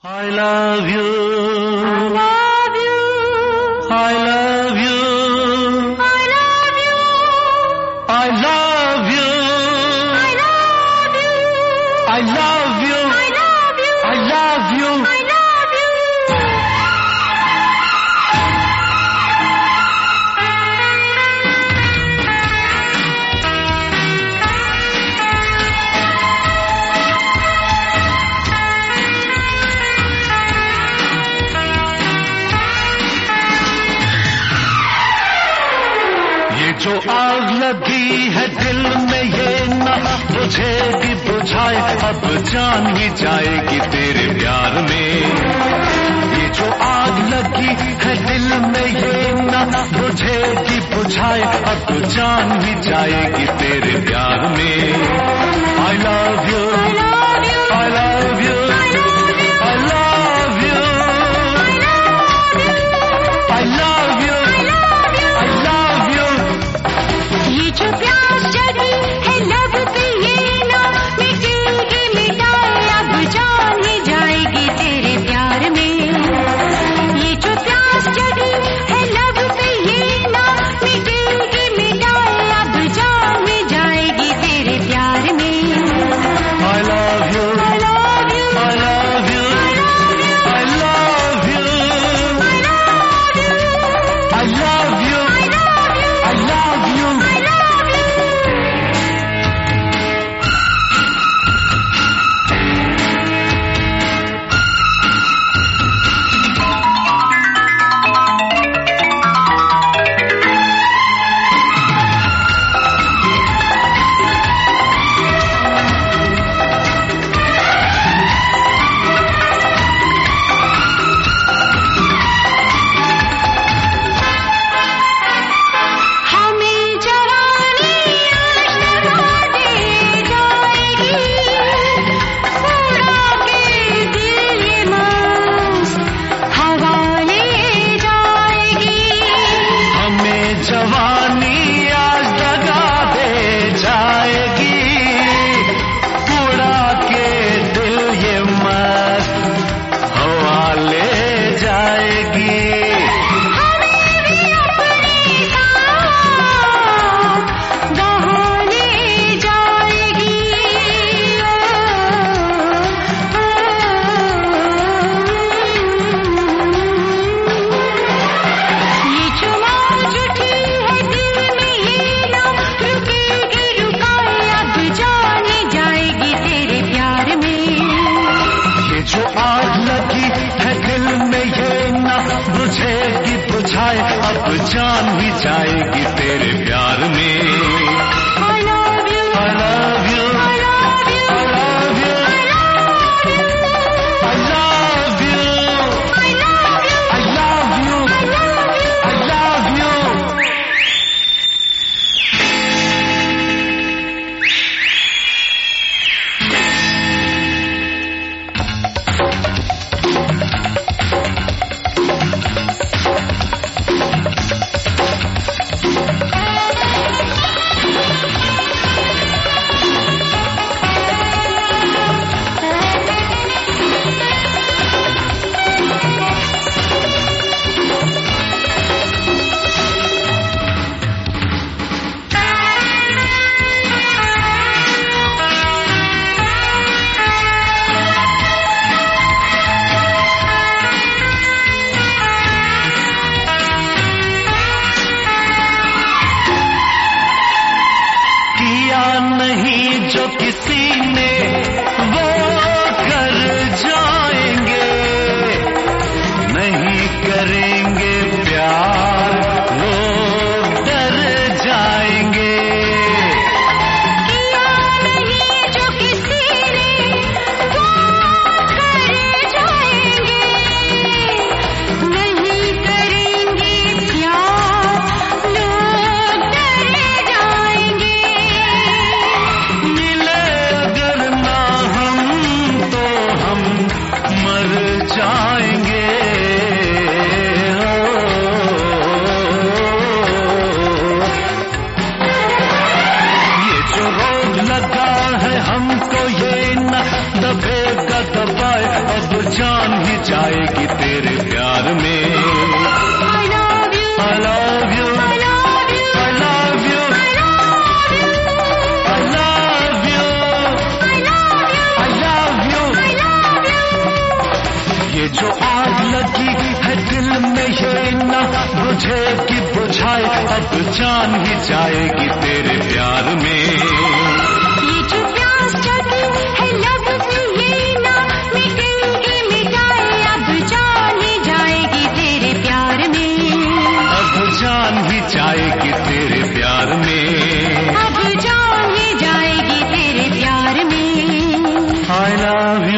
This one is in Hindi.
I love you. I love you. I love you. I love you. I love you. I love you. I love you. I love you. I love you. I love you. ये जो आग लगी है दिल में ये ना बुझेगी बुझाए अब जान ही जाएगी तेरे प्यार में। ये जो आग लगी है दिल में ये ना बुझेगी बुझाए अब जान ही जाएगी तेरे प्यार में। I love you. I love you. I love you. I love you. I love you. I love you. I love you. ये जो प्यास जगी है लब पे ये ना मिटेगी मिटाए अब जान ही जाएगी तेरे प्यार में। ये जो प्यास जगी है लब पे ये ना मिटेगी मिटाए अब जान ही जाएगी तेरे प्यार में। I love you. I love you. I love you. I love you. I love you. I love you. I love you. I love you. I love you. I love you. हमें जवानी आज लगा दे जाएगी उड़ा के दिल ये मस्त हवा ले जाएगी। हमें जवानी आज लगा दे जाएगी उड़ा के दिल ये मस्त हवा ले जाएगी। हमें भी अपने साथ बहा ले जाएगी। ये जो मौज उठी है दिल में ये ना रुकेगी रुकाए अब जान ही जाएगी तेरे प्यार में। ये जो आग लगी है दिल में ये ना बुझेगी बुझाए अब जान ही जाएगी तेरे प्यार में। I love you. I love you. I love you. I love you. I love you. I love you. I love you. I love you. I love you. I love you. अब जान ही जाएगी तेरे प्यार में। I love you, I love you, I love you, I love you, I love you, I love you, I love you, I love you। I love you। ये जो आग लगी है दिल में ये ना बुझेगी बुझाए, अब जान ही जाएगी तेरे प्यार में। ये जो प्यास जगी है लब पे ये ना मिटेगी मिटाए, अब जान ही जाएगी तेरे प्यार में। अब जान ही जाएगी तेरे प्यार में। अब जान ही जाएगी तेरे प्यार में। I love you।